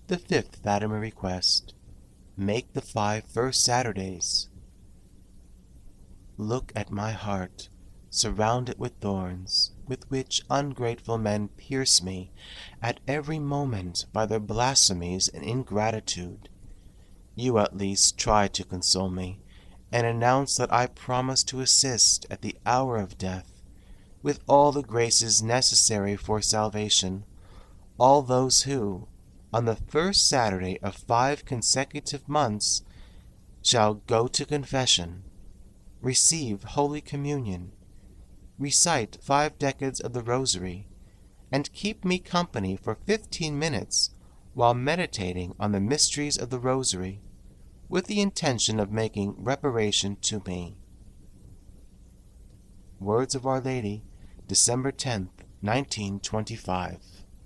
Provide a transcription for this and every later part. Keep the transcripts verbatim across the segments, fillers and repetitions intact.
The fifth Fatima request: make the five first Saturdays. Look at my heart, surrounded with thorns, with which ungrateful men pierce me at every moment by their blasphemies and ingratitude. You at least try to console me, and announce that I promise to assist at the hour of death, with all the graces necessary for salvation, all those who, on the first Saturday of five consecutive months, shall go to confession, receive Holy Communion, recite five decades of the Rosary, and keep me company for fifteen minutes while meditating on the mysteries of the Rosary, with the intention of making reparation to me. Words of Our Lady, December tenth, nineteen twenty-five.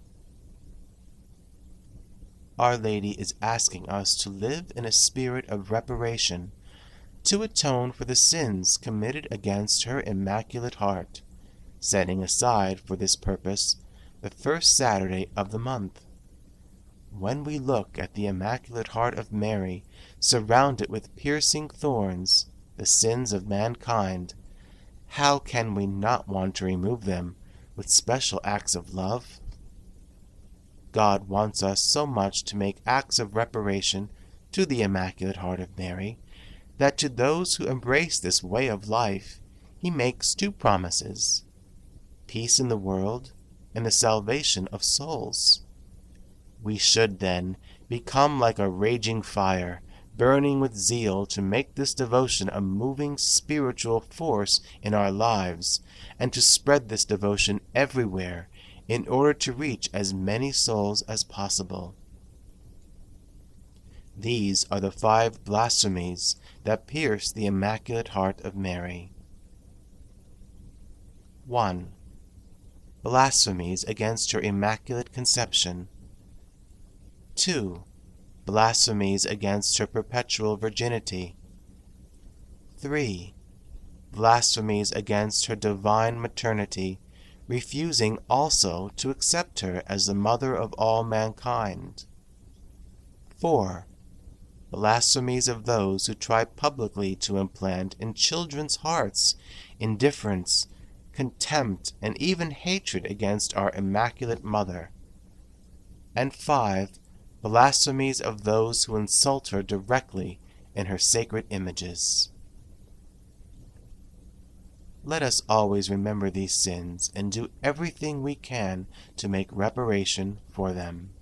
Our Lady is asking us to live in a spirit of reparation, to atone for the sins committed against her Immaculate Heart, setting aside for this purpose the first Saturday of the month. When we look at the Immaculate Heart of Mary, surrounded with piercing thorns, the sins of mankind, how can we not want to remove them with special acts of love? God wants us so much to make acts of reparation to the Immaculate Heart of Mary, that to those who embrace this way of life, he makes two promises: peace in the world and the salvation of souls. We should, then, become like a raging fire, burning with zeal to make this devotion a moving spiritual force in our lives, and to spread this devotion everywhere in order to reach as many souls as possible. These are the five blasphemies that pierce the Immaculate Heart of Mary. one. Blasphemies against her Immaculate Conception. two. Blasphemies against her perpetual virginity. three. Blasphemies against her divine maternity, refusing also to accept her as the mother of all mankind. four. Blasphemies of those who try publicly to implant in children's hearts indifference, contempt, and even hatred against our Immaculate Mother. And five. Blasphemies of those who insult her directly in her sacred images. Let us always remember these sins and do everything we can to make reparation for them.